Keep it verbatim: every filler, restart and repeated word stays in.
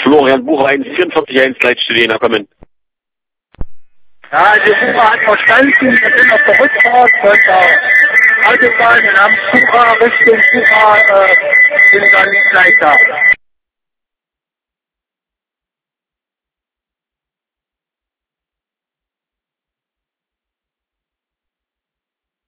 Florian Bucher eins vierundvierzig eins Leitstudie, na kommen. Ja, die Bucher hat verstanden, wir sind auf der Rückfahrt von der Autobahn und haben Bucher Richtung Bucher, äh, sind da nicht gleich da.